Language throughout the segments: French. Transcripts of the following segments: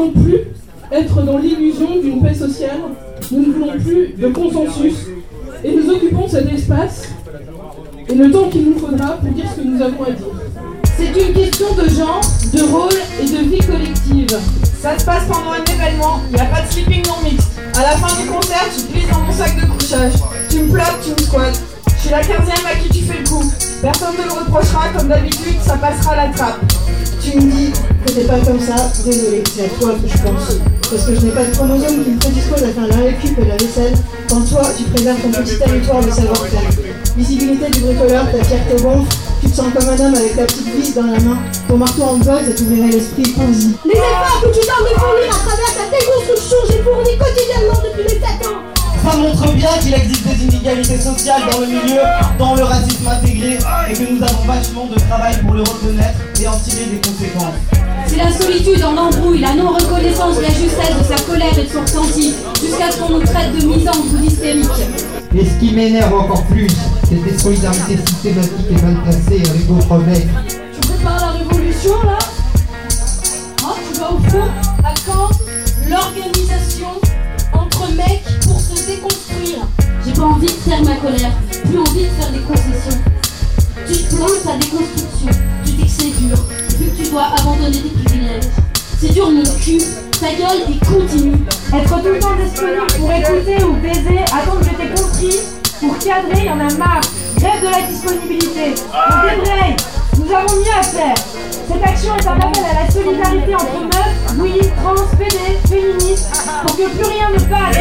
voulons plus être dans l'illusion d'une paix sociale, nous ne voulons plus de consensus, et nous occupons cet espace et le temps qu'il nous faudra pour dire ce que nous avons à dire. C'est une question de genre, de rôle et de vie collective. Ça se passe pendant un événement, il n'y a pas de sleeping non mixte. À la fin du concert, tu te glisses dans mon sac de couchage. Tu me plaques, tu me squattes. Je suis la 15e à qui tu fais le coup. Personne ne le reprochera, comme d'habitude, ça passera à la trappe. Tu me dis que t'es pas comme ça, désolé, c'est à toi que je pense. Parce que je n'ai pas de chromosome qui me prédispose à faire la récup et la vaisselle, quand toi, tu préserves ton petit territoire de savoir-faire. Visibilité du bricoleur, ta fierté gonfle, tu te sens comme un homme avec ta petite vis dans la main, ton marteau en botte et t'ouvrirait l'esprit poésie. Les efforts que tu tentes de fournir à travers ta déconstruction, j'ai fourni quotidiennement depuis mes 7 ans. Ça montre bien qu'il existe des inégalités sociales dans le milieu, dans le racisme intégré, et que nous avons vachement de travail pour le reconnaître et en tirer des conséquences. C'est la solitude en embrouille, la non-reconnaissance de la justesse de sa colère et de son ressenti, jusqu'à ce qu'on nous traite de misandre ou d'hystérique. Et ce qui m'énerve encore plus, c'est des solidarités systématiques et mal placées avec d'autres mecs. Tu prépares la révolution là ? Hein, tu vas au fond ? À quand l'organisation entre mecs pour se déconstruire ? J'ai pas envie de taire ma colère, plus envie de faire des concessions. Tu te plains de ta déconstruction, tu dis que c'est dur, vu que tu dois abandonner tes privilèges. C'est dur mon cul, ta gueule et continue. Être tout le temps disponible pour écouter ou baiser, attendre que t'aies compris, pour cadrer, y'en a marre. Grève de la disponibilité. On débraye, nous avons mieux à faire. Cette action est un appel à la solidarité entre meufs, oui, trans, PD, féministes, pour que plus rien ne passe.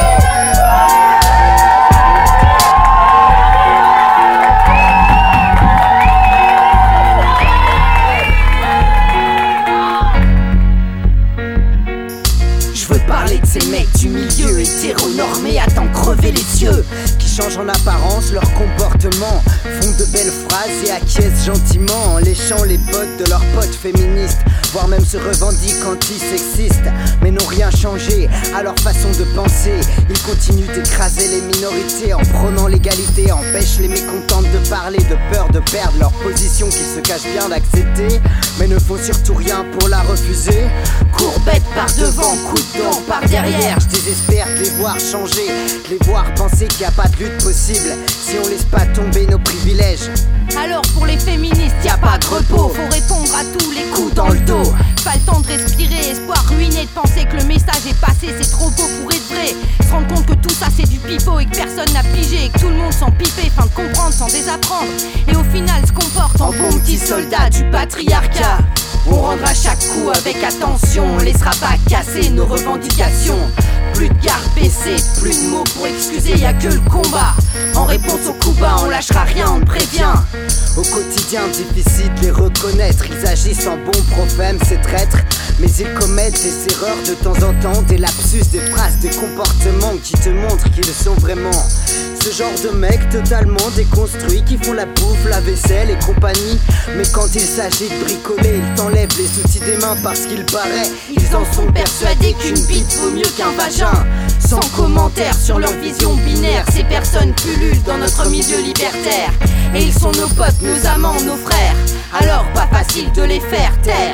De ces mecs du milieu hétéronormés à t'en crever les yeux, qui changent en apparence leur comportement, font de belles phrases et acquiescent gentiment en léchant les bottes de leurs potes féministes, voire même se revendiquent anti-sexistes, mais n'ont rien changé à leur façon de penser. Ils continuent d'écraser les minorités en prônant l'égalité, empêchent les mécontentes de parler, de peur de perdre leur position qu'ils se cachent bien d'accepter, mais ne font surtout rien pour la refuser. Courbettes par devant, coup de dent par derrière, je désespère de les voir changer, de les voir penser qu'il n'y a pas de lutte possible si on laisse pas tomber nos privilèges. Alors pour les féministes, y a pas de repos, faut répondre à tous les coups dans le dos. Pas le temps de respirer, espoir ruiné, de penser que le message est passé, c'est trop beau pour être vrai. Se rendre compte que tout ça c'est du pipeau et que personne n'a pigé, et que tout le monde s'en pipé, fin de comprendre sans désapprendre. Et au final se comporte en bon petit soldat du patriarcat. On rendra chaque coup avec attention, on laissera pas casser nos revendications. Plus de garde baissée, plus de mots pour excuser, y a que le combat. En réponse au coup bas, on lâchera rien, on te prévient. Au quotidien, difficile de les reconnaître. Ils agissent en bons prophèmes, ces traîtres, mais ils commettent des erreurs de temps en temps, des lapsus, des phrases, des comportements qui te montrent qu'ils le sont vraiment. Ce genre de mecs totalement déconstruits qui font la bouffe, la vaisselle et compagnie. Mais quand il s'agit de bricoler, ils t'enlèvent les outils des mains parce qu'il paraît ils en sont persuadés qu'une bite vaut mieux qu'un vagin. Sans commentaire sur leur vision binaire, ces personnes pullulent dans notre milieu libertaire. Et ils sont nos potes, nos amants, nos frères. Alors pas facile de les faire taire.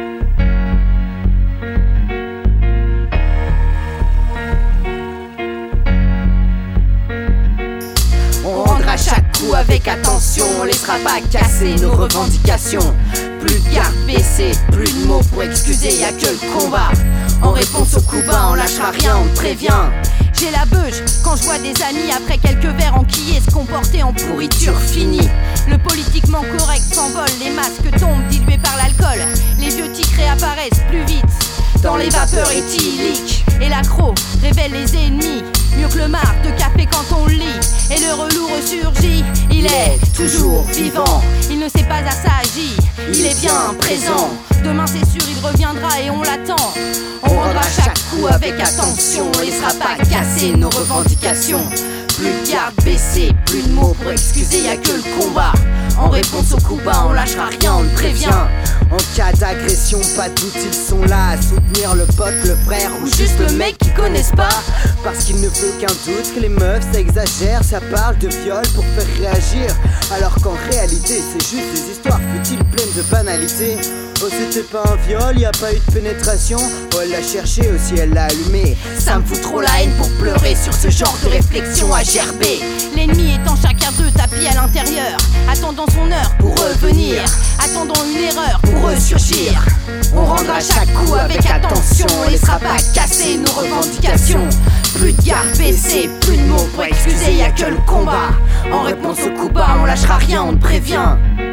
On rendra chaque coup avec attention, on laissera pas casser nos revendications. Plus de garde baissée, plus de mots pour excuser, y a que le combat. En réponse au coup bas, on lâchera rien, on te prévient. J'ai la beuge quand je vois des amis après quelques verres enquillés se comporter en pourriture finie. Le politiquement correct s'envole, les masques tombent dilués par l'alcool. Les vieux tics réapparaissent plus vite dans les vapeurs éthyliques. Et l'accro révèle les ennemis, mieux que le marc de café quand on le lit. Et le relou ressurgit, il est toujours vivant. Il ne s'est pas assagi, il est bien présent. Demain c'est sûr il reviendra et on l'attend. On rendra chaque coup avec attention, on laissera pas casser nos revendications. Plus de garde baissée, plus de mots pour excuser, y a que le combat. En réponse au coup bas, on lâchera rien, on le prévient. En cas d'agression, pas de doute, ils sont là à soutenir le pote, le frère ou juste le mec qu'ils connaissent pas. Parce qu'il ne peut qu'un doute que les meufs ça exagère, ça parle de viol pour faire réagir. Alors qu'en réalité c'est juste des histoires futiles pleines de banalité. Oh c'était pas un viol, y a pas eu de pénétration. Oh elle l'a cherché aussi, elle l'a allumé. Ça me fout trop la haine pour pleurer sur ce genre de réflexion à gerber. L'ennemi étant chacun d'eux tapis à l'intérieur, attendant son heure pour revenir, attendant une erreur pour ressurgir. On rendra chaque coup avec attention, on laissera pas casser nos revendications. Plus de garde baissée, plus de mots pour excuser, y'a que le combat. En réponse au coup bas, on lâchera rien, on te prévient.